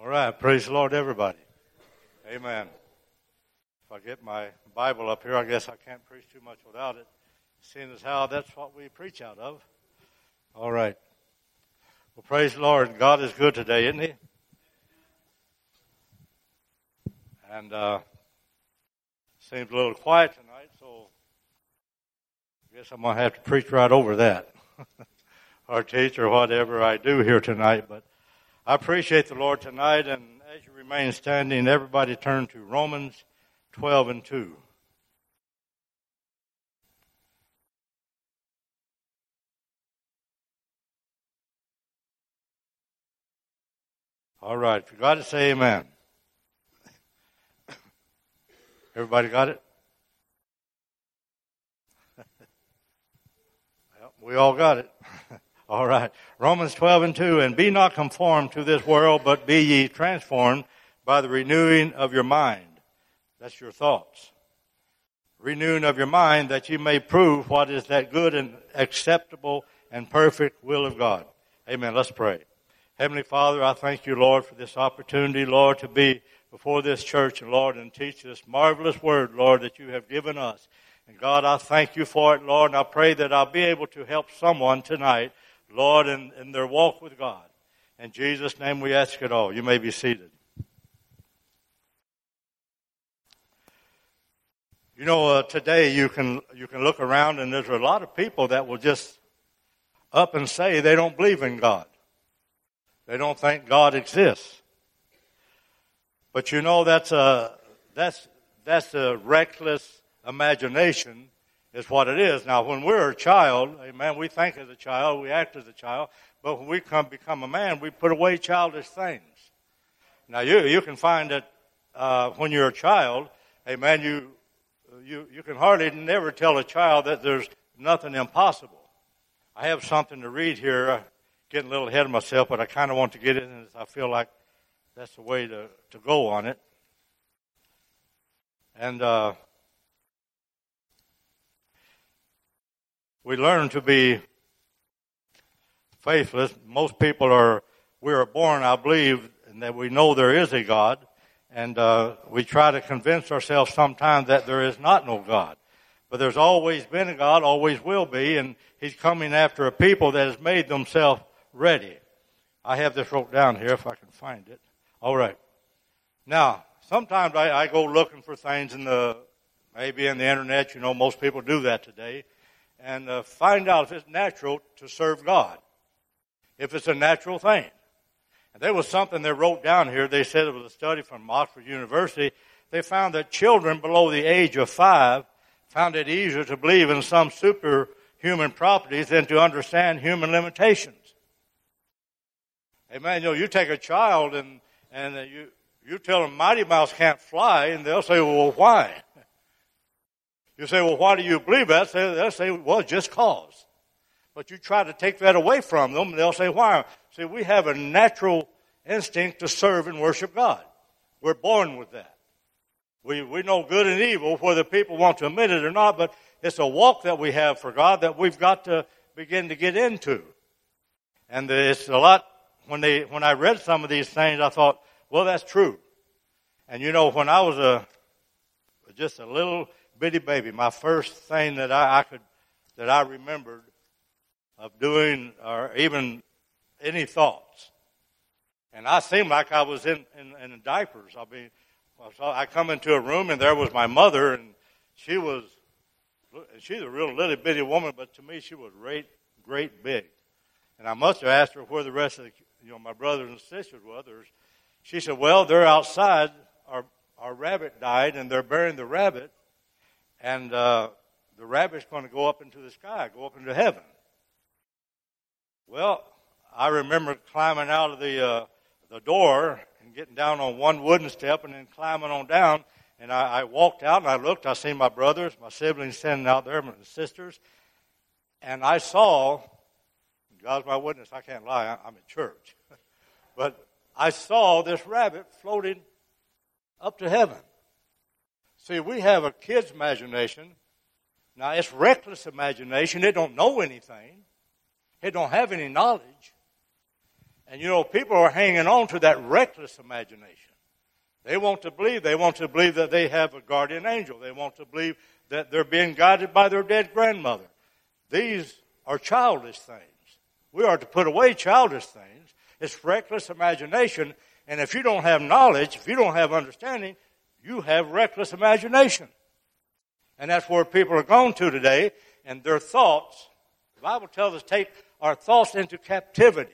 All right, praise the Lord, everybody. Amen. If I get my Bible up here, I guess I can't preach too much without it, seeing as how that's what we preach out of. All right. Well, praise the Lord. God is good today, isn't He? And seems a little quiet tonight, so I guess I'm going to have to preach right over that. Or teach or whatever I do here tonight. But I appreciate the Lord tonight, and as you remain standing, everybody turn to Romans 12:2. All right, if you got it, say amen. Everybody got it? Well, we all got it. All right. Romans 12:2, and be not conformed to this world, but be ye transformed by the renewing of your mind. That's your thoughts. Renewing of your mind, that ye may prove what is that good and acceptable and perfect will of God. Amen. Let's pray. Heavenly Father, I thank you, Lord, for this opportunity, Lord, to be before this church, and Lord, and teach this marvelous word, Lord, that you have given us. And God, I thank you for it, Lord, and I pray that I'll be able to help someone tonight, Lord, in their walk with God. In Jesus' name we ask it all. You may be seated. You know, today you can look around, and there's a lot of people that will just up and say they don't believe in God. They don't think God exists. But you know, that's a reckless imagination is what it is. Now, when we're a child, amen, we think as a child, we act as a child, but when we become a man, we put away childish things. Now, you can find that when you're a child, amen, you can hardly never tell a child that there's nothing impossible. I have something to read here, getting a little ahead of myself, but I kind of want to get it in, as I feel like that's the way to go on it. And we learn to be faithless. Most people we are born, I believe, and that we know there is a God, and we try to convince ourselves sometimes that there is not no God. But there's always been a God, always will be, and He's coming after a people that has made themselves ready. I have this wrote down here if I can find it. All right. Now, sometimes I go looking for things maybe in the internet. You know, most people do that today. And find out if it's natural to serve God. If it's a natural thing. And there was something they wrote down here. They said it was a study from Oxford University. They found that children below the age of 5 found it easier to believe in some superhuman properties than to understand human limitations. Amen. You know, you take a child and you tell them Mighty Mouse can't fly, and they'll say, well, why? You say, well, why do you believe that? They'll say, well, just cause. But you try to take that away from them, and they'll say, why? See, we have a natural instinct to serve and worship God. We're born with that. We know good and evil, whether people want to admit it or not, but it's a walk that we have for God that we've got to begin to get into. And it's a lot, when I read some of these things, I thought, well, that's true. And you know, when I was just a little bitty baby, my first thing that I remembered of doing, or even any thoughts, and I seemed like I was in diapers. I mean, I come into a room and there was my mother, and she's a real little bitty woman, but to me she was great big. And I must have asked her where the rest of my brothers and sisters were. Others. She said, well, they're outside. Our rabbit died, and they're burying the rabbit. And the rabbit's going to go up into the sky, go up into heaven. Well, I remember climbing out of the door and getting down on one wooden step and then climbing on down. And I walked out and I looked. I seen my brothers, my siblings standing out there, my sisters. And I saw, God's my witness, I can't lie, I'm in church. But I saw this rabbit floating up to heaven. See, we have a kid's imagination. Now, it's reckless imagination. It don't know anything. It don't have any knowledge. And people are hanging on to that reckless imagination. They want to believe that they have a guardian angel. They want to believe that they're being guided by their dead grandmother. These are childish things. We are to put away childish things. It's reckless imagination. And if you don't have knowledge, if you don't have understanding, you have reckless imagination. And that's where people are going to today. And their thoughts, the Bible tells us, take our thoughts into captivity.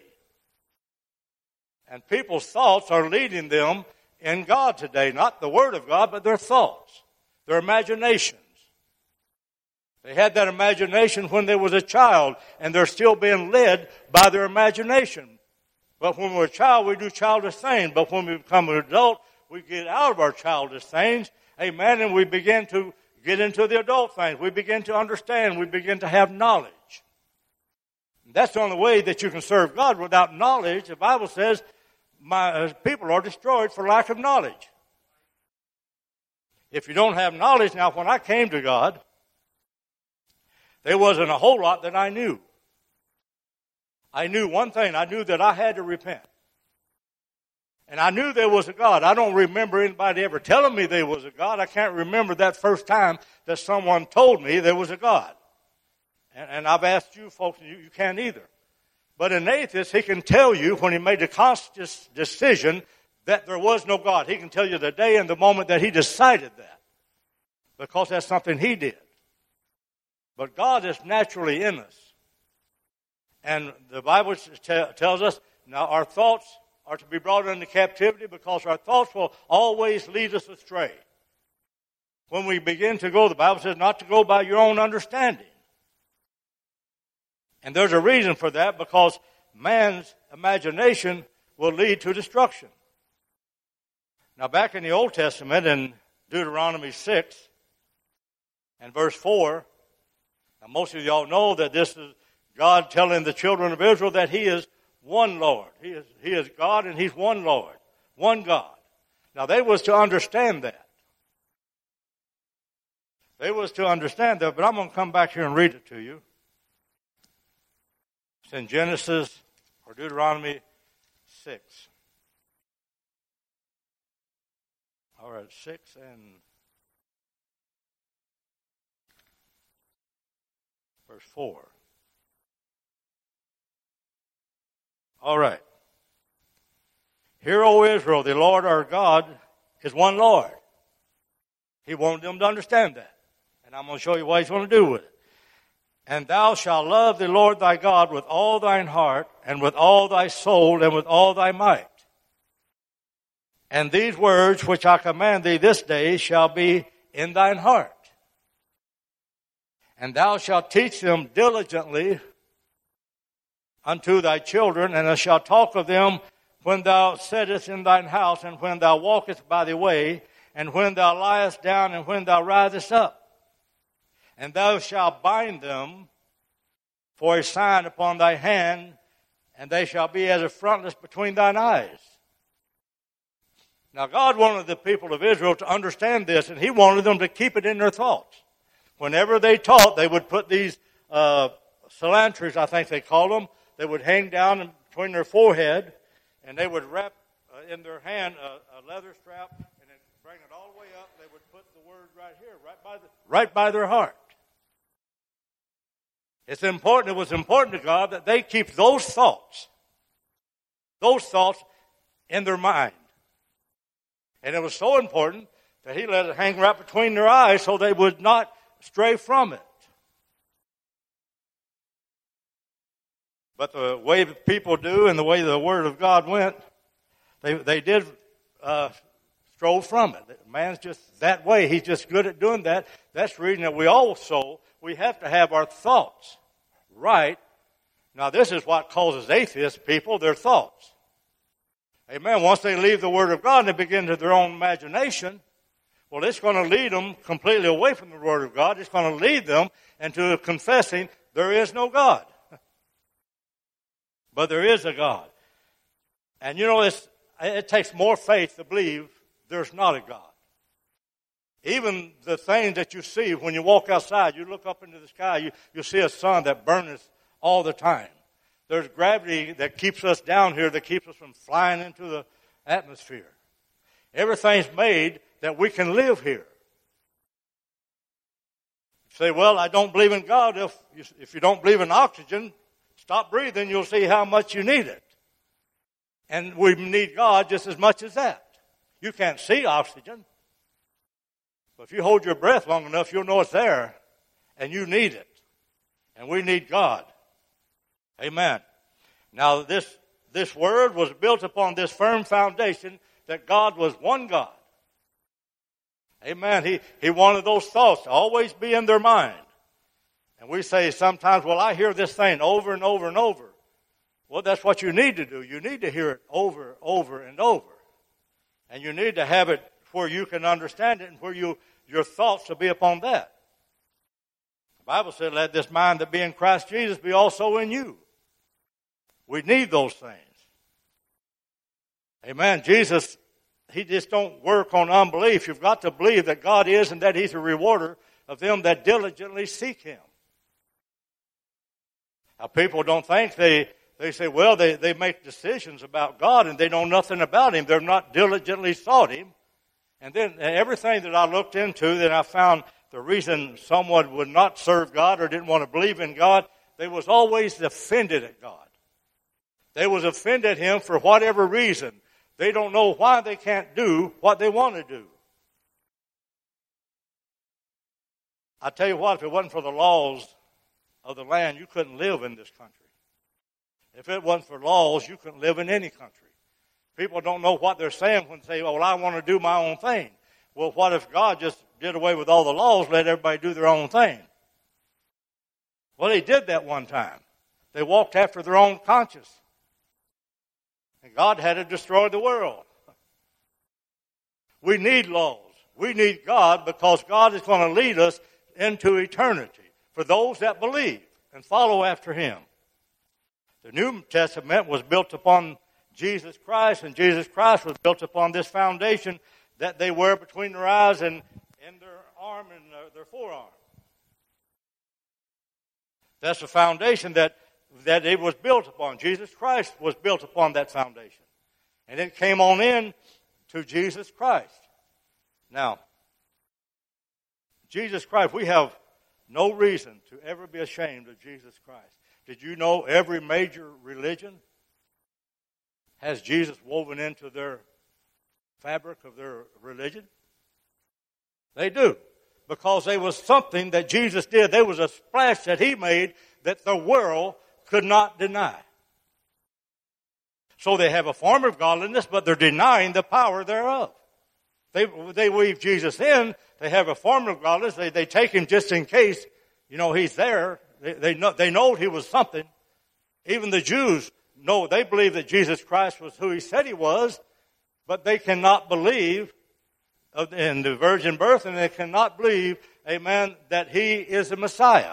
And people's thoughts are leading them in God today. Not the Word of God, but their thoughts, their imaginations. They had that imagination when they was a child, and they're still being led by their imagination. But when we're a child, we do childish things. But when we become an adult, we get out of our childish things, amen, and we begin to get into the adult things. We begin to understand. We begin to have knowledge. And that's the only way that you can serve God. Without knowledge, the Bible says, my people are destroyed for lack of knowledge. If you don't have knowledge, now when I came to God, there wasn't a whole lot that I knew. I knew one thing. I knew that I had to repent. And I knew there was a God. I don't remember anybody ever telling me there was a God. I can't remember that first time that someone told me there was a God. And I've asked you folks, you can't either. But an atheist, he can tell you when he made a conscious decision that there was no God. He can tell you the day and the moment that he decided that. Because that's something he did. But God is naturally in us. And the Bible tells us, now our thoughts are to be brought into captivity because our thoughts will always lead us astray. When we begin to go, the Bible says not to go by your own understanding. And there's a reason for that, because man's imagination will lead to destruction. Now back in the Old Testament, in Deuteronomy 6 and verse 4, now most of y'all know that this is God telling the children of Israel that He is one Lord. He is God, and He's one Lord, one God. Now they was to understand that. They was to understand that, but I'm going to come back here and read it to you. It's in Genesis or Deuteronomy 6. All right, 6 and verse 4. All right. Hear, O Israel, the Lord our God is one Lord. He wanted them to understand that. And I'm going to show you what He's going to do with it. And thou shalt love the Lord thy God with all thine heart, and with all thy soul, and with all thy might. And these words which I command thee this day shall be in thine heart. And thou shalt teach them diligently unto thy children, and thou shalt talk of them when thou sittest in thine house, and when thou walkest by the way, and when thou liest down, and when thou risest up. And thou shalt bind them for a sign upon thy hand, and they shall be as a frontlets between thine eyes. Now God wanted the people of Israel to understand this, and He wanted them to keep it in their thoughts. Whenever they taught, they would put these cilantries, I think they call them. They would hang down between their forehead, and they would wrap in their hand a leather strap, and then bring it all the way up. They would put the word right here, right by their heart. It's important. It was important to God that they keep those thoughts in their mind. And it was so important that He let it hang right between their eyes so they would not stray from it. But the way people do and the way the Word of God went, they did stroll from it. Man's just that way. He's just good at doing that. That's the reason that we have to have our thoughts right. Now, this is what causes atheist people their thoughts. Amen. Once they leave the Word of God and they begin to their own imagination, well, it's going to lead them completely away from the Word of God. It's going to lead them into confessing there is no God. But there is a God. And it takes more faith to believe there's not a God. Even the things that you see when you walk outside, you look up into the sky, you see a sun that burneth all the time. There's gravity that keeps us down here, that keeps us from flying into the atmosphere. Everything's made that we can live here. You say, well, I don't believe in God. If you don't believe in oxygen, stop breathing, you'll see how much you need it. And we need God just as much as that. You can't see oxygen. But if you hold your breath long enough, you'll know it's there. And you need it. And we need God. Amen. Now this word was built upon this firm foundation that God was one God. Amen. He wanted those thoughts to always be in their mind. And we say sometimes, well, I hear this thing over and over and over. Well, that's what you need to do. You need to hear it over and over. And you need to have it where you can understand it and where your thoughts will be upon that. The Bible said, let this mind that be in Christ Jesus be also in you. We need those things. Amen. Jesus, He just don't work on unbelief. You've got to believe that God is and that He's a rewarder of them that diligently seek Him. Now, people don't think they say, well, they make decisions about God and they know nothing about Him. They're not diligently sought Him. And then everything that I looked into, then I found the reason someone would not serve God or didn't want to believe in God, they was always offended at God. They was offended at Him for whatever reason. They don't know why they can't do what they want to do. I tell you what, if it wasn't for the laws of the land, you couldn't live in this country. If it wasn't for laws, you couldn't live in any country. People don't know what they're saying when they say, well, I want to do my own thing. Well, what if God just did away with all the laws, let everybody do their own thing? Well, He did that one time. They walked after their own conscience. And God had to destroy the world. We need laws. We need God because God is going to lead us into eternity for those that believe and follow after Him. The New Testament was built upon Jesus Christ, and Jesus Christ was built upon this foundation that they wear between their eyes and in their arm and their forearm. That's the foundation that it was built upon. Jesus Christ was built upon that foundation. And it came on in to Jesus Christ. Now, Jesus Christ, we have no reason to ever be ashamed of Jesus Christ. Did you know every major religion has Jesus woven into their fabric of their religion? They do. Because there was something that Jesus did. There was a splash that He made that the world could not deny. So they have a form of godliness, but they're denying the power thereof. They weave Jesus in. They have a form of godliness. They take Him just in case, He's there. They know He was something. Even the Jews know, they believe that Jesus Christ was who He said He was, but they cannot believe in the virgin birth, and they cannot believe, amen, that He is the Messiah.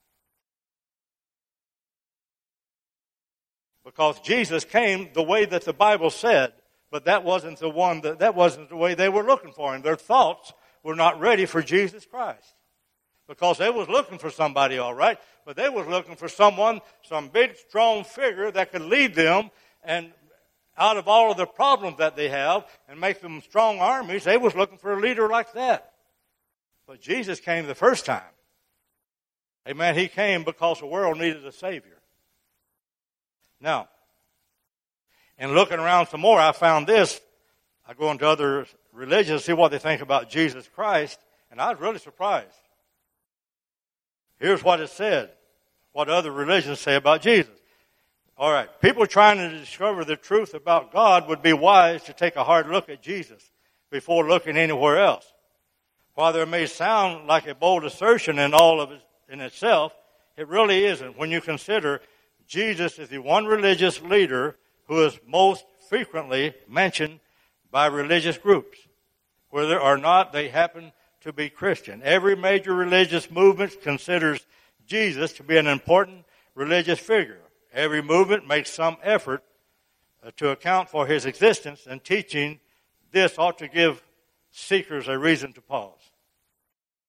Because Jesus came the way that the Bible said, but that wasn't the way they were looking for Him. Their thoughts were not ready for Jesus Christ. Because they was looking for somebody, all right, but they was looking for someone, some big, strong figure that could lead them and out of all of the problems that they have and make them strong armies. They was looking for a leader like that. But Jesus came the first time. Amen. He came because the world needed a Savior. Now, in looking around some more, I found this. I go into other religions, see what they think about Jesus Christ, and I was really surprised. Here's what it said, what other religions say about Jesus. All right, people trying to discover the truth about God would be wise to take a hard look at Jesus before looking anywhere else. While there may sound like a bold assertion in all of it in itself, it really isn't when you consider Jesus is the one religious leader who is most frequently mentioned by religious groups. Whether or not they happen to be Christian. Every major religious movement considers Jesus to be an important religious figure. Every movement makes some effort to account for His existence, and teaching this ought to give seekers a reason to pause.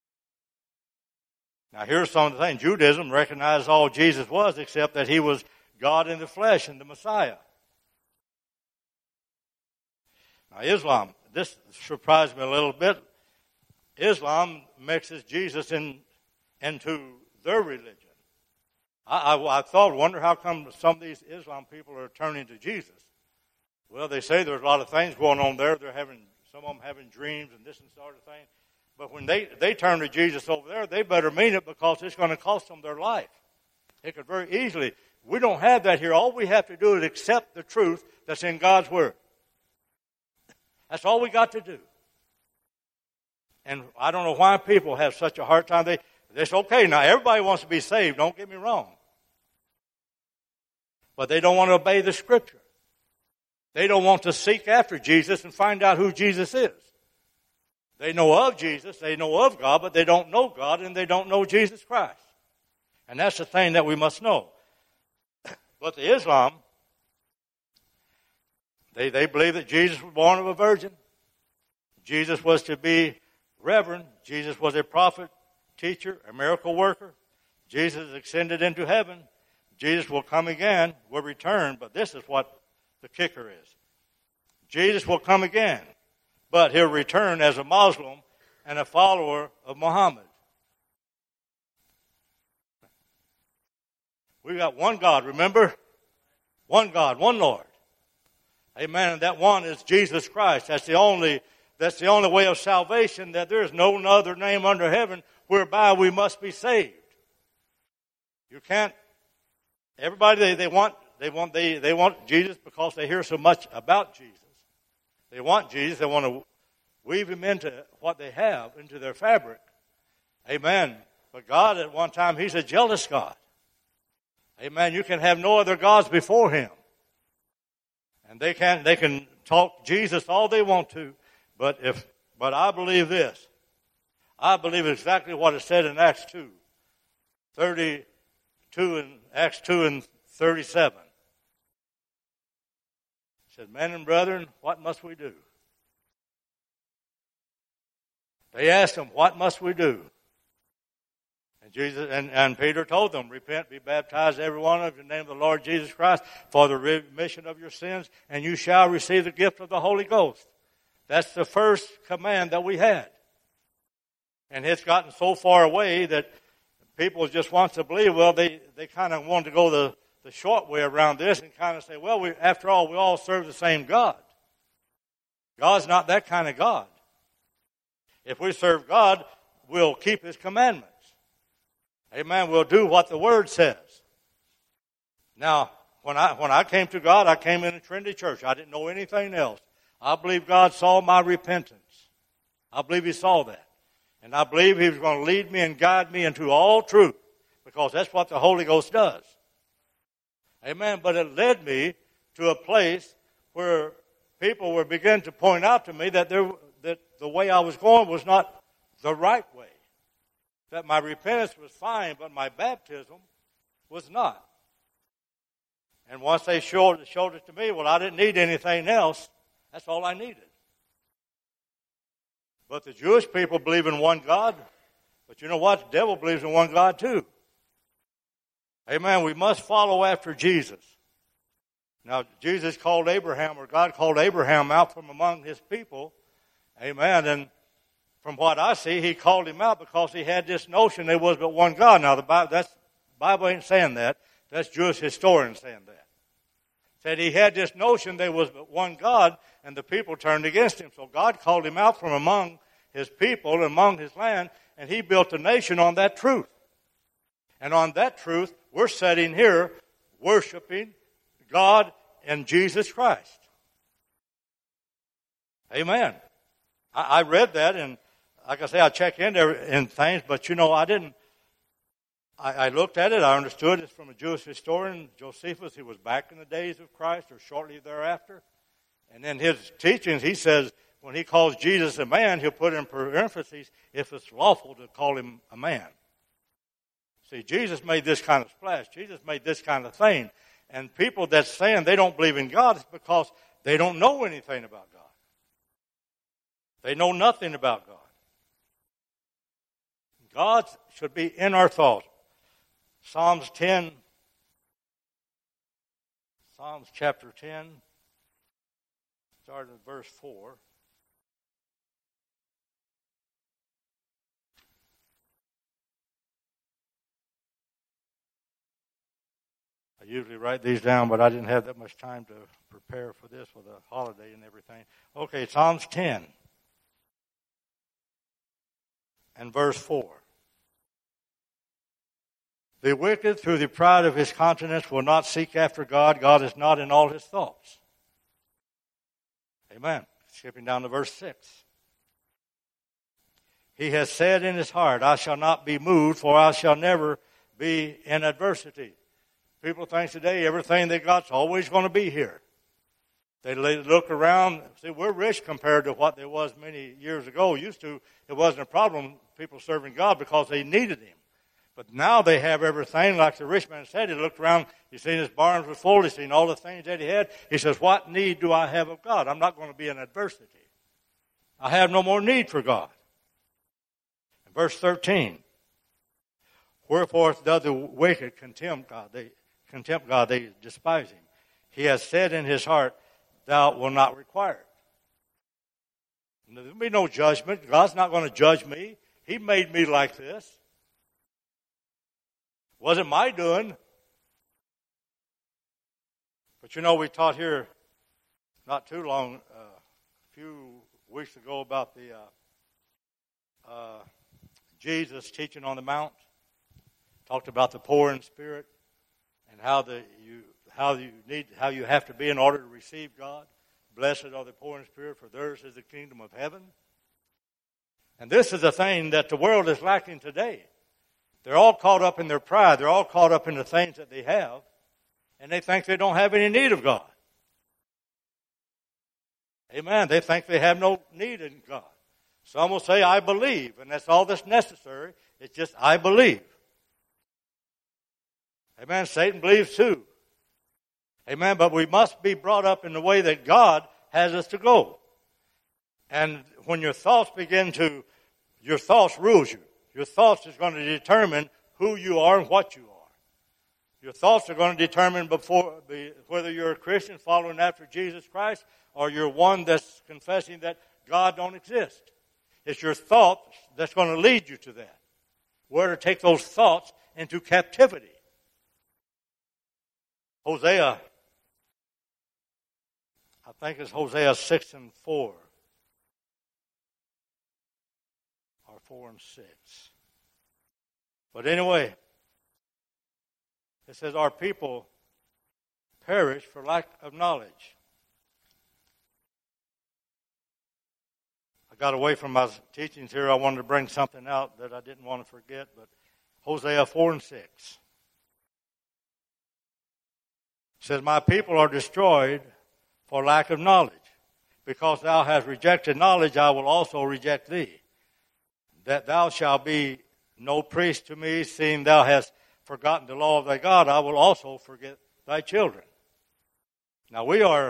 Now here's some of the things. Judaism recognized all Jesus was except that He was God in the flesh and the Messiah. Now, Islam, this surprised me a little bit. Islam mixes Jesus into their religion. I thought, wonder how come some of these Islam people are turning to Jesus. Well, they say there's a lot of things going on there. Some of them having dreams and this and sort of thing. But when they turn to Jesus over there, they better mean it, because it's going to cost them their life. It could very easily. We don't have that here. All we have to do is accept the truth that's in God's Word. That's all we got to do. And I don't know why people have such a hard time. It's okay. Now, everybody wants to be saved. Don't get me wrong. But they don't want to obey the Scripture. They don't want to seek after Jesus and find out who Jesus is. They know of Jesus, they know of God, but they don't know God and they don't know Jesus Christ. And that's the thing that we must know. But the Islam, they believe that Jesus was born of a virgin. Jesus was to be reverend. Jesus was a prophet, teacher, a miracle worker. Jesus ascended into heaven. Jesus will come again, will return, but this is what the kicker is. Jesus will come again, but he'll return as a Muslim and a follower of Muhammad. We got one God, remember? One God, one Lord. Amen. And that one is Jesus Christ. That's the only way of salvation, that there is no other name under heaven whereby we must be saved. You can't. Everybody they want Jesus because they hear so much about Jesus. They want Jesus. They want to weave him into what they have, into their fabric. Amen. But God, at one time, he's a jealous God. Amen. You can have no other gods before him. And they can talk Jesus all they want to, but I believe this. I believe exactly what it said in Acts 2:32 and Acts 2 and 37. It said, "Men and brethren, what must we do?" They asked him, "What must we do?" And Jesus and Peter told them, "Repent, be baptized, every one of you, in the name of the Lord Jesus Christ, for the remission of your sins, and you shall receive the gift of the Holy Ghost." That's the first command that we had. And it's gotten so far away that people just want to believe, well, they kind of want to go the short way around this and kind of say, well, after all, we all serve the same God. God's not that kind of God. If we serve God, we'll keep his commandments. Amen. We'll do what the Word says. Now, when I came to God, I came in a Trinity church. I didn't know anything else. I believe God saw my repentance. I believe he saw that. And I believe he was going to lead me and guide me into all truth, because that's what the Holy Ghost does. Amen. But it led me to a place where people were beginning to point out to me that the way I was going was not the right way. That my repentance was fine, but my baptism was not. And once they showed it to me, well, I didn't need anything else. That's all I needed. But the Jewish people believe in one God. But you know what? The devil believes in one God too. Amen. We must follow after Jesus. Now, Jesus called Abraham, or God called Abraham out from among his people. Amen. And from what I see, he called him out because he had this notion there was but one God. Now, the Bible ain't saying that. That's Jewish historians saying that. Said he had this notion there was but one God, and the people turned against him. So God called him out from among his people and among his land, and he built a nation on that truth. And on that truth, we're sitting here worshiping God and Jesus Christ. Amen. I read that, and like I say, I check in there in things, but I looked at it, I understood it from a Jewish historian, Josephus. He was back in the days of Christ or shortly thereafter. And in his teachings, he says when he calls Jesus a man, he'll put in parentheses, if it's lawful to call him a man. See, Jesus made this kind of splash. Jesus made this kind of thing. And people that's saying they don't believe in God is because they don't know anything about God. They know nothing about God. God should be in our thoughts. Psalms 10, Psalms chapter 10, starting at verse 4. I usually write these down, but I didn't have that much time to prepare for this with a holiday and everything. Okay, Psalms 10 and verse 4. The wicked, through the pride of his countenance, will not seek after God. God is not in all his thoughts. Amen. Skipping down to verse 6. He has said in his heart, I shall not be moved, for I shall never be in adversity. People think today everything they got's always going to be here. They look around, see, we're rich compared to what there was many years ago. Used to, it wasn't a problem, people serving God, because they needed him. But now they have everything, like the rich man said. He looked around, he seen his barns were full, he seen all the things that he had. He says, what need do I have of God? I'm not going to be in adversity. I have no more need for God. In verse 13, wherefore doth the wicked contempt God? They despise him. He has said in his heart, thou wilt not require it. There'll be no judgment. God's not going to judge me. He made me like this. Wasn't my doing. But you know, we taught here not too long, a few weeks ago, about the Jesus teaching on the Mount. Talked about the poor in spirit and how you have to be in order to receive God. Blessed are the poor in spirit, for theirs is the kingdom of heaven. And this is the thing that the world is lacking today. They're all caught up in their pride. They're all caught up in the things that they have. And they think they don't have any need of God. Amen. They think they have no need in God. Some will say, I believe. And that's all that's necessary. It's just, I believe. Amen. Satan believes too. Amen. But we must be brought up in the way that God has us to go. And when your thoughts your thoughts rules you. Your thoughts is going to determine who you are and what you are. Your thoughts are going to determine whether you're a Christian following after Jesus Christ or you're one that's confessing that God don't exist. It's your thoughts that's going to lead you to that. Where to take those thoughts into captivity. Hosea, I think it's Hosea 6 and 4. Or 4 and 6. But anyway, it says our people perish for lack of knowledge. I got away from my teachings here. I wanted to bring something out that I didn't want to forget, but Hosea 4 and 6. It says, my people are destroyed for lack of knowledge. Because thou hast rejected knowledge, I will also reject thee. That thou shalt be no priest to me, seeing thou hast forgotten the law of thy God, I will also forget thy children. Now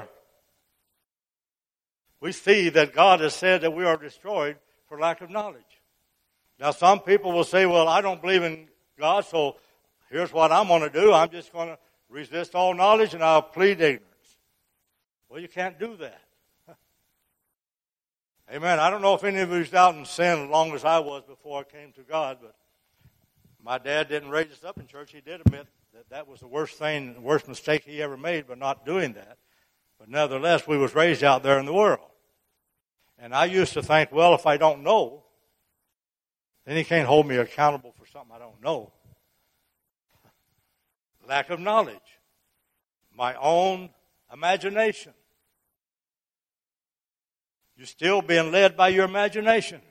we see that God has said that we are destroyed for lack of knowledge. Now some people will say, well, I don't believe in God, so here's what I'm going to do. I'm just going to resist all knowledge and I'll plead ignorance. Well, you can't do that. Amen. I don't know if any of you was out in sin as long as I was before I came to God, but my dad didn't raise us up in church. He did admit that was the worst mistake he ever made by not doing that. But nevertheless, we was raised out there in the world. And I used to think, well, if I don't know, then he can't hold me accountable for something I don't know. Lack of knowledge. My own imagination. You're still being led by your imagination.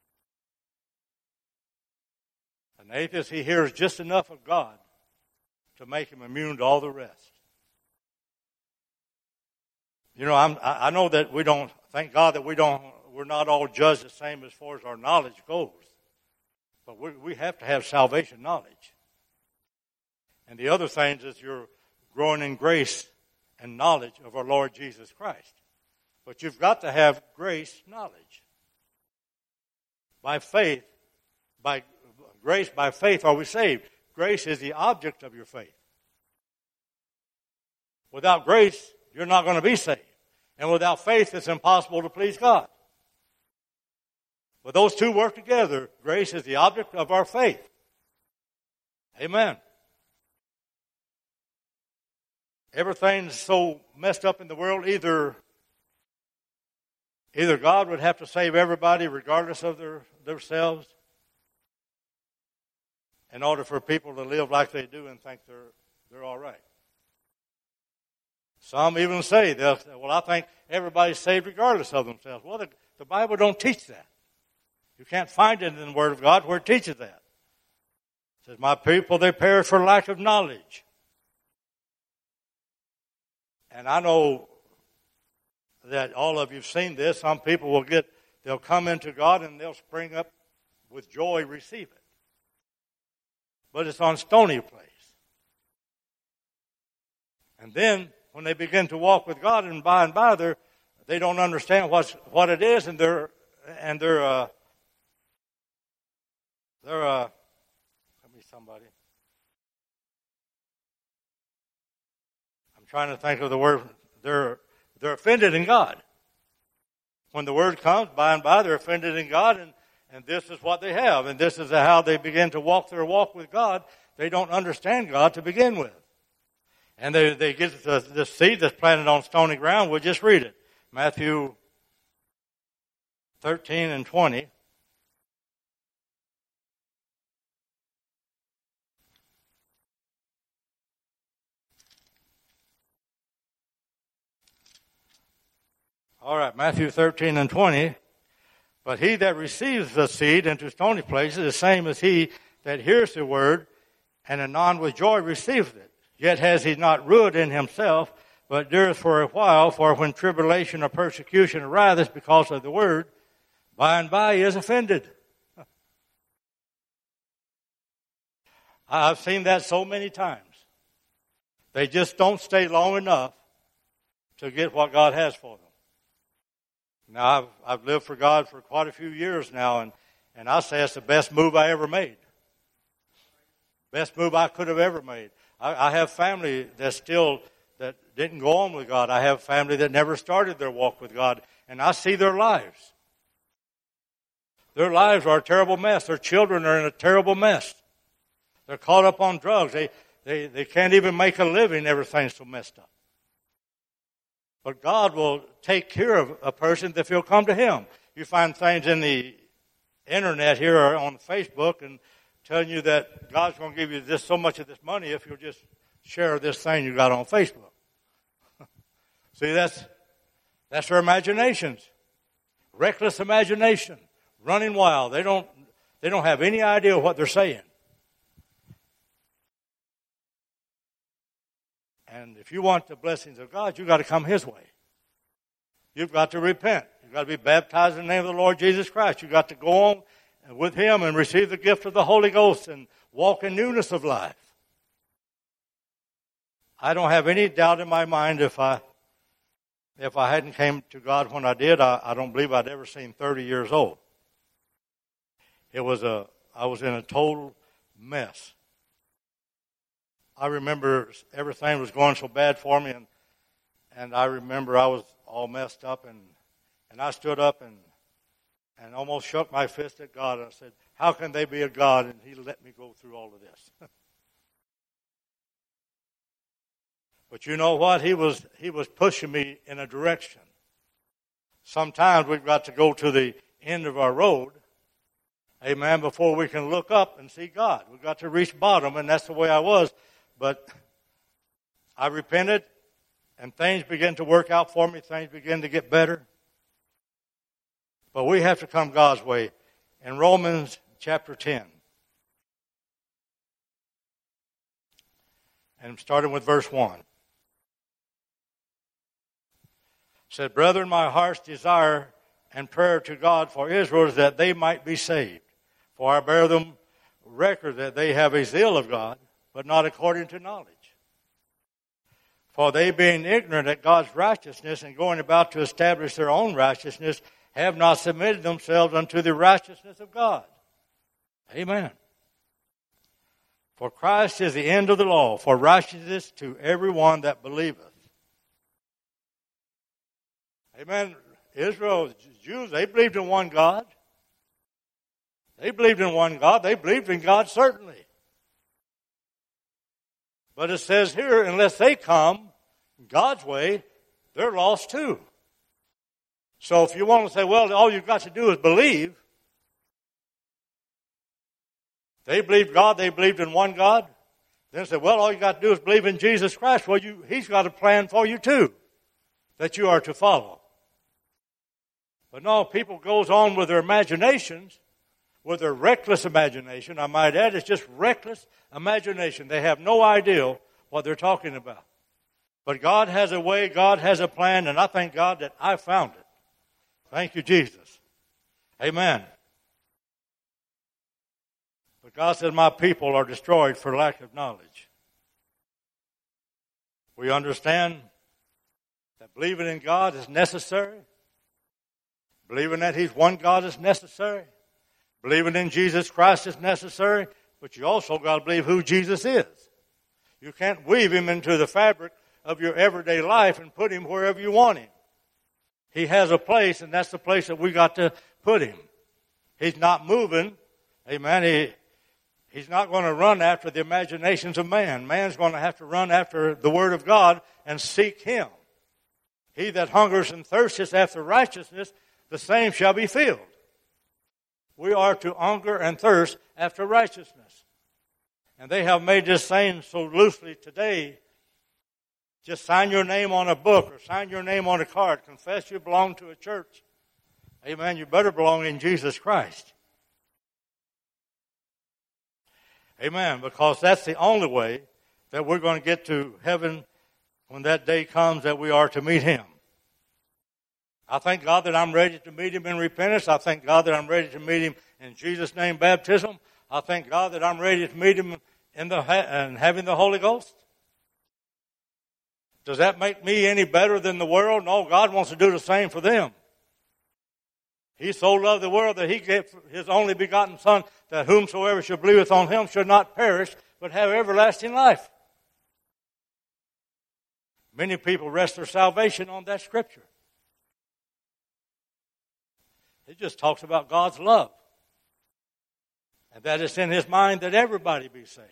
An atheist, he hears just enough of God to make him immune to all the rest. You know, I know that we don't, thank God that we're not all judged the same as far as our knowledge goes. But we have to have salvation knowledge. And the other things is you're growing in grace and knowledge of our Lord Jesus Christ. But you've got to have grace knowledge. By faith, by grace, by faith are we saved. Grace is the object of your faith. Without grace, you're not going to be saved. And without faith, it's impossible to please God. But those two work together. Grace is the object of our faith. Amen. Everything's so messed up in the world, either God would have to save everybody regardless of themselves in order for people to live like they do and think they're all right. Some even say, they'll say, well, I think everybody's saved regardless of themselves. Well, the Bible don't teach that. You can't find it in the Word of God where it teaches that. It says, my people, they perish for lack of knowledge. And I know that all of you have seen this. Some people they'll come into God and they'll spring up with joy, receive it. But it's on stony place. And then, when they begin to walk with God, and by they don't understand what it is, and they're let me somebody. I'm trying to think of the word. They're offended in God. When the word comes, by and by, they're offended in God, and this is what they have, and this is how they begin to walk their walk with God. They don't understand God to begin with. And they get the seed that's planted on stony ground. We'll just read it. Matthew 13 and 20. All right, Matthew 13 and 20. But he that receives the seed into stony places is the same as he that hears the word, and anon with joy receiveth it. Yet has he not root in himself, but dureth for a while. For when tribulation or persecution ariseth because of the word, by and by he is offended. I've seen that so many times. They just don't stay long enough to get what God has for them. Now, I've lived for God for quite a few years now, and I say it's the best move I ever made. Best move I could have ever made. I have family that didn't go on with God. I have family that never started their walk with God, and I see their lives. Their lives are a terrible mess. Their children are in a terrible mess. They're caught up on drugs. They can't even make a living. Everything's so messed up. But God will take care of a person if he'll come to Him. You find things in the internet here or on Facebook and telling you that God's going to give you this so much of this money if you'll just share this thing you got on Facebook. See, that's their imaginations. Reckless imagination. Running wild. They don't have any idea what they're saying. And if you want the blessings of God, you've got to come His way. You've got to repent. You've got to be baptized in the name of the Lord Jesus Christ. You've got to go on with Him and receive the gift of the Holy Ghost and walk in newness of life. I don't have any doubt in my mind if I hadn't came to God when I did, I don't believe I'd ever seen 30 years old. I was in a total mess. I remember everything was going so bad for me, and I remember I was all messed up, and I stood up and almost shook my fist at God. And I said, how can they be a God? And He let me go through all of this. But you know what? He was pushing me in a direction. Sometimes we've got to go to the end of our road, amen, before we can look up and see God. We've got to reach bottom, and that's the way I was. But I repented, and things began to work out for me. Things began to get better. But we have to come God's way. In Romans chapter 10, and I'm starting with verse 1. It said, brethren, my heart's desire and prayer to God for Israel is that they might be saved. For I bear them record that they have a zeal of God, but not according to knowledge. For they, being ignorant at God's righteousness and going about to establish their own righteousness, have not submitted themselves unto the righteousness of God. Amen. For Christ is the end of the law, for righteousness to everyone that believeth. Amen. Israel, Jews, they believed in one God. They believed in one God. They believed in God, certainly. But it says here, unless they come God's way, they're lost too. So if you want to say, well, all you've got to do is believe. They believed God. They believed in one God. Then say, well, all you got to do is believe in Jesus Christ. Well, He's got a plan for you too that you are to follow. But no, people goes on with their imaginations, with their reckless imagination. I might add, it's just reckless imagination. They have no idea what they're talking about. But God has a way, God has a plan, and I thank God that I found it. Thank you, Jesus. Amen. But God said, my people are destroyed for lack of knowledge. We understand that believing in God is necessary. Believing that He's one God is necessary. Believing in Jesus Christ is necessary. But you also got to believe who Jesus is. You can't weave Him into the fabric of your everyday life and put Him wherever you want Him. He has a place, and that's the place that we got to put Him. He's not moving. Amen. He's not going to run after the imaginations of man. Man's going to have to run after the Word of God and seek Him. He that hungers and thirsteth after righteousness, the same shall be filled. We are to hunger and thirst after righteousness. And they have made this saying so loosely today. Just sign your name on a book or sign your name on a card. Confess you belong to a church. Amen. You better belong in Jesus Christ. Amen. Because that's the only way that we're going to get to heaven when that day comes that we are to meet Him. I thank God that I'm ready to meet Him in repentance. I thank God that I'm ready to meet Him in Jesus' name baptism. I thank God that I'm ready to meet Him in having the Holy Ghost. Does that make me any better than the world? No, God wants to do the same for them. He so loved the world that He gave His only begotten Son, that whomsoever should believeth on Him should not perish, but have everlasting life. Many people rest their salvation on that scripture. It just talks about God's love. And that it's in His mind that everybody be saved.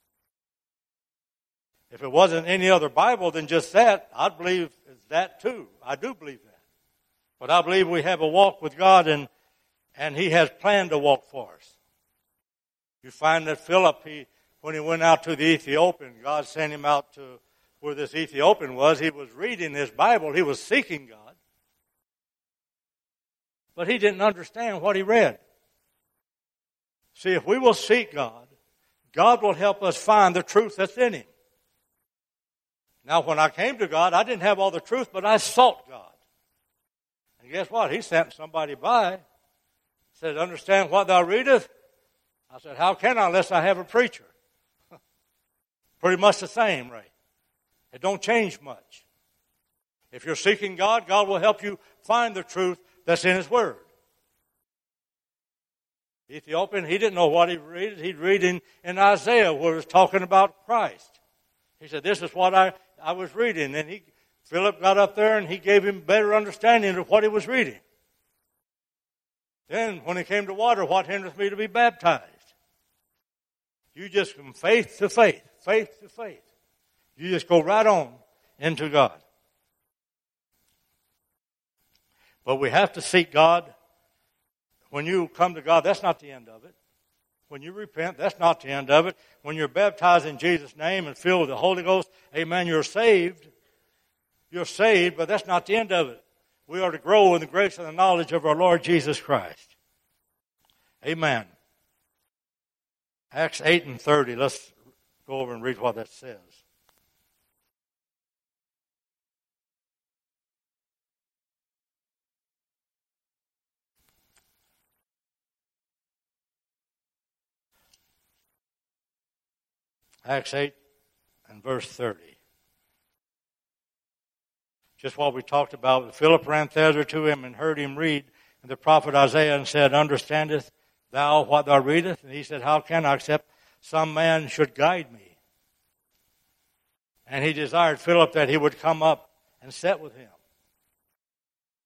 If it wasn't any other Bible than just that, I'd believe that too. I do believe that. But I believe we have a walk with God, and He has planned a walk for us. You find that Philip, when he went out to the Ethiopian, God sent him out to where this Ethiopian was. He was reading his Bible. He was seeking God. But he didn't understand what he read. See, if we will seek God, God will help us find the truth that's in Him. Now, when I came to God, I didn't have all the truth, but I sought God. And guess what? He sent somebody by. Said, understand what thou readest? I said, how can I unless I have a preacher? Pretty much the same, right? It don't change much. If you're seeking God, God will help you find the truth that's in His Word. The Ethiopian, he didn't know what he'd read. He'd read in Isaiah where it was talking about Christ. He said, this is what I was reading. And Philip got up there and he gave him better understanding of what he was reading. Then when it came to water, what hinders me to be baptized? You just from faith to faith, faith to faith. You just go right on into God. But we have to seek God. When you come to God, that's not the end of it. When you repent, that's not the end of it. When you're baptized in Jesus' name and filled with the Holy Ghost, amen, you're saved. You're saved, but that's not the end of it. We are to grow in the grace and the knowledge of our Lord Jesus Christ. Amen. Acts 8:30. Let's go over and read what that says. Acts 8 and verse 30. Just what we talked about. Philip ran thither to him and heard him read the prophet Isaiah and said, understandest thou what thou readest? And he said, how can I except some man should guide me? And he desired Philip that he would come up and sit with him.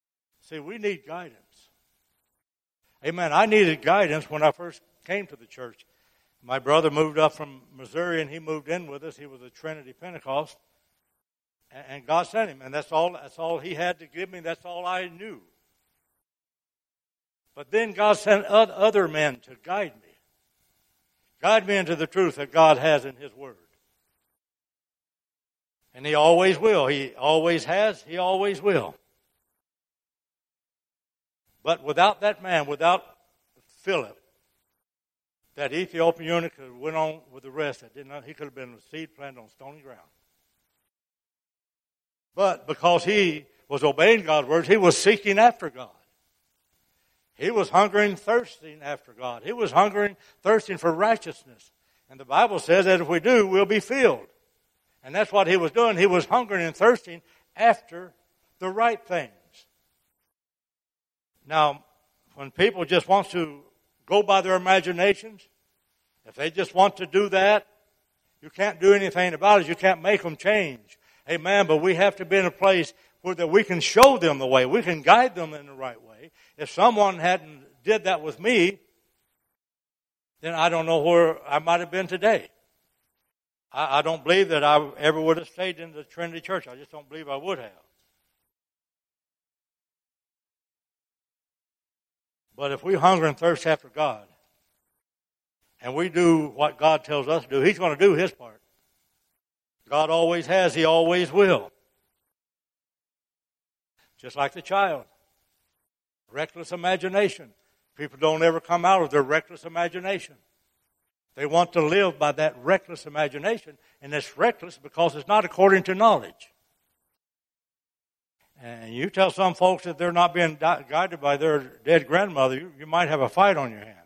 See, we need guidance. Amen. I needed guidance when I first came to the church. My brother moved up from Missouri, and he moved in with us. He was a Trinity Pentecost. And God sent him, and that's all he had to give me. That's all I knew. But then God sent other men to guide me into the truth that God has in His Word. And He always will. He always has. He always will. But without that man, without Philip, that Ethiopian eunuch went on with the rest. He could have been a seed planted on stony ground. But because he was obeying God's words, he was seeking after God. He was hungering, thirsting after God. He was hungering, thirsting for righteousness. And the Bible says that if we do, we'll be filled. And that's what he was doing. He was hungering and thirsting after the right things. Now, when people just want to go by their imaginations, if they just want to do that, you can't do anything about it. You can't make them change. Amen. But we have to be in a place where that we can show them the way. We can guide them in the right way. If someone hadn't did that with me, then I don't know where I might have been today. I don't believe that I ever would have stayed in the Trinity Church. I just don't believe I would have. But if we hunger and thirst after God, and we do what God tells us to do, He's going to do His part. God always has. He always will. Just like the child. Reckless imagination. People don't ever come out of their reckless imagination. They want to live by that reckless imagination, and it's reckless because it's not according to knowledge. And you tell some folks that they're not being guided by their dead grandmother, you might have a fight on your hand.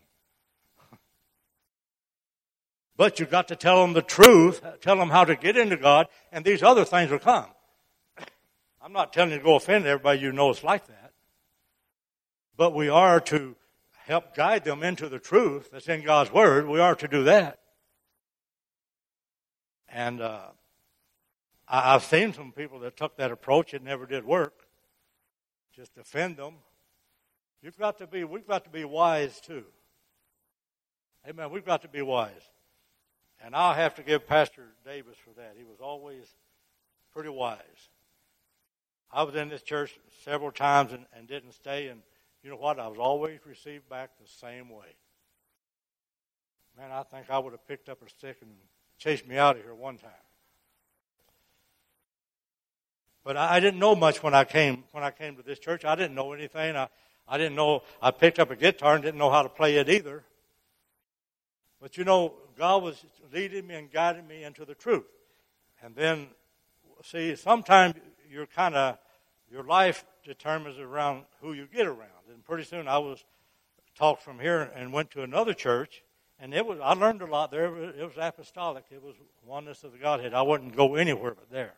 But you've got to tell them the truth, tell them how to get into God, and these other things will come. I'm not telling you to go offend everybody you know it's like that. But we are to help guide them into the truth that's in God's Word. We are to do that. And I've seen some people that took that approach. It never did work. Just offend them. We've got to be wise too. Amen. We've got to be wise. And I'll have to give Pastor Davis for that. He was always pretty wise. I was in this church several times and didn't stay, and you know what? I was always received back the same way. Man, I think I would have picked up a stick and chased me out of here one time. But I didn't know much when I came to this church. I didn't know anything. I didn't know. I picked up a guitar and didn't know how to play it either. But you know, God was leading me and guiding me into the truth. And then, see, sometimes your life determines around who you get around. And pretty soon I was talked from here and went to another church, and I learned a lot there. It was apostolic. It was oneness of the Godhead. I wouldn't go anywhere but there.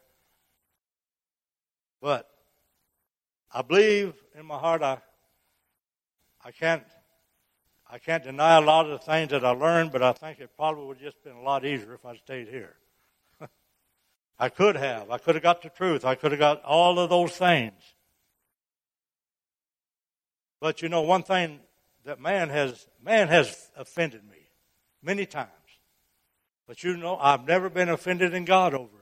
But I believe in my heart I can't deny a lot of the things that I learned, but I think it probably would have just been a lot easier if I stayed here. I could have got the truth. I could have got all of those things. But you know, one thing that man has offended me many times. But you know, I've never been offended in God over it.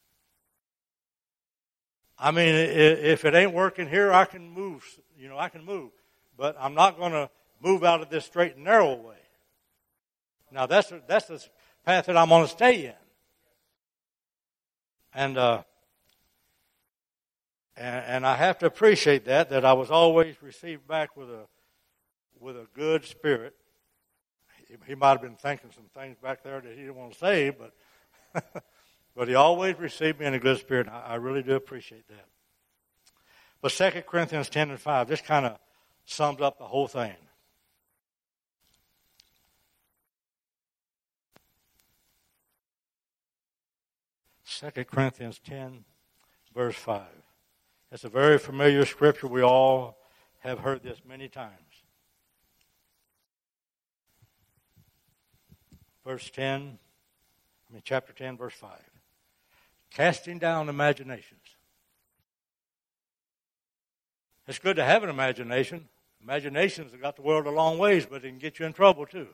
I mean, if it ain't working here, I can move. You know, I can move. But I'm not going to move out of this straight and narrow way. Now, that's the path that I'm going to stay in. And I have to appreciate that I was always received back with a good spirit. He might have been thinking some things back there that he didn't want to say, but but he always received me in a good spirit. I really do appreciate that. But 2 Corinthians 10:5, this kind of sums up the whole thing. Second Corinthians 10, verse 5. It's a very familiar scripture. We all have heard this many times. Chapter 10, verse 5. Casting down imaginations It's good to have an imagination. Imaginations have got the world a long ways, but it can get you in trouble too.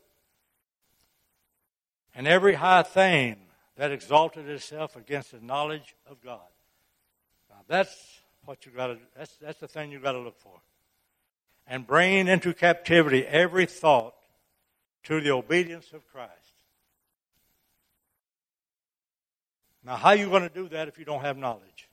And every high thing that exalted itself against the knowledge of God. Now that's what you got to. That's the thing you got to look for. And bringing into captivity every thought to the obedience of Christ. Now, how are you going to do that if you don't have knowledge?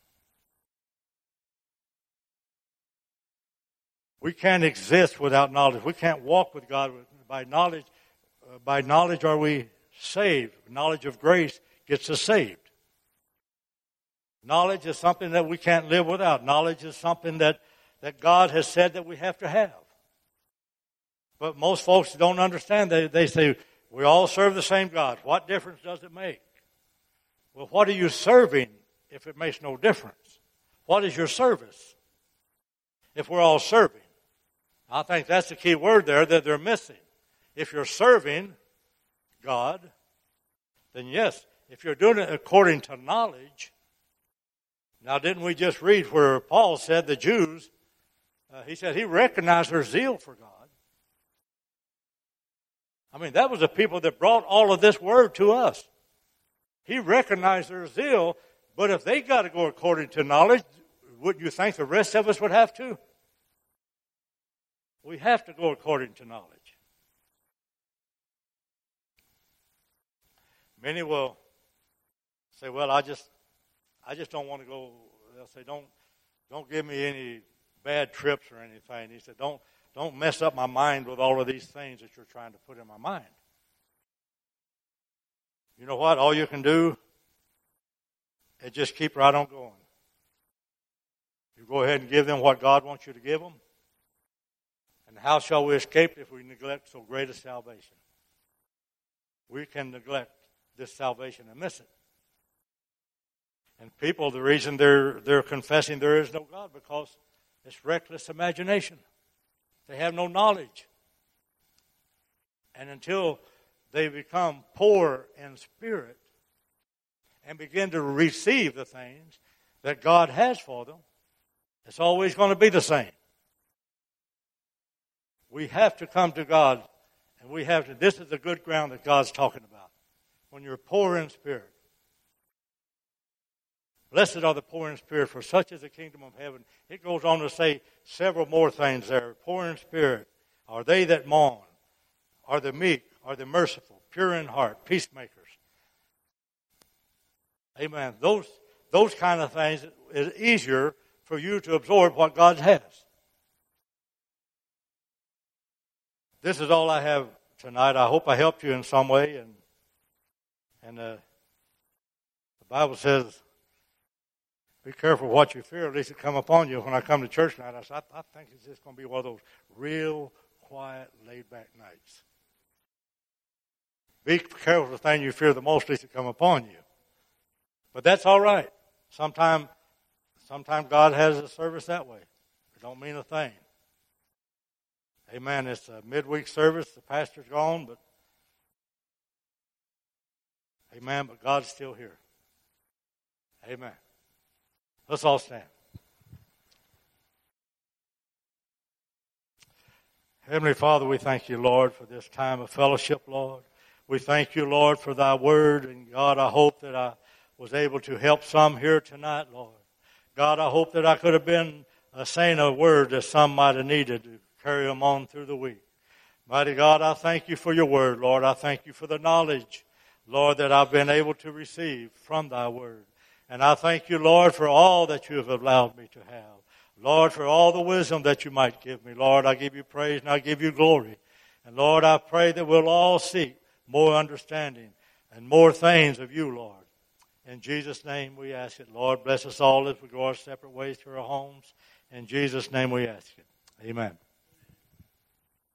We can't exist without knowledge. We can't walk with God by knowledge. By knowledge are we saved. Knowledge of grace gets us saved. Knowledge is something that we can't live without. Knowledge is something that God has said that we have to have. But most folks don't understand. They say, we all serve the same God. What difference does it make? Well, what are you serving if it makes no difference? What is your service if we're all serving? I think that's the key word there that they're missing. If you're serving God, then yes. If you're doing it according to knowledge. Now, didn't we just read where Paul said the Jews, he said he recognized their zeal for God. I mean, that was the people that brought all of this word to us. He recognized their zeal, but if they got to go according to knowledge, wouldn't you think the rest of us would have to? We have to go according to knowledge. Many will say, well, I just don't want to go. They'll say, don't give me any bad trips or anything. He said, don't mess up my mind with all of these things that you're trying to put in my mind. You know what? All you can do is just keep right on going. You go ahead and give them what God wants you to give them. And how shall we escape if we neglect so great a salvation? We can neglect this salvation and miss it. And people, the reason they're confessing there is no God, because it's reckless imagination. They have no knowledge. And until they become poor in spirit and begin to receive the things that God has for them, it's always going to be the same. We have to come to God, and we have to. This is the good ground that God's talking about. When you're poor in spirit. Blessed are the poor in spirit, for such is the kingdom of heaven. It goes on to say several more things there. Poor in spirit are they that mourn, are the meek, are the merciful, pure in heart, peacemakers. Amen. Those kind of things is easier for you to absorb what God has. This is all I have tonight. I hope I helped you in some way. And the Bible says, be careful what you fear, at least it come upon you. When I come to church tonight, I said, I think it's just going to be one of those real quiet, laid-back nights. Be careful of the thing you fear the most, at least it come upon you. But that's all right. Sometimes God has a service that way. It don't mean a thing. Amen. It's a midweek service. The pastor's gone, but amen. But God's still here. Amen. Let's all stand. Heavenly Father, we thank you, Lord, for this time of fellowship, Lord. We thank you, Lord, for thy word. And God, I hope that I was able to help some here tonight, Lord. God, I hope that I could have been saying a word that some might have needed to carry them on through the week. Mighty God, I thank you for your word, Lord. I thank you for the knowledge, Lord, that I've been able to receive from thy word. And I thank you, Lord, for all that you have allowed me to have. Lord, for all the wisdom that you might give me. Lord, I give you praise and I give you glory. And Lord, I pray that we'll all seek more understanding and more things of you, Lord. In Jesus' name we ask it. Lord, bless us all as we go our separate ways to our homes. In Jesus' name we ask it. Amen.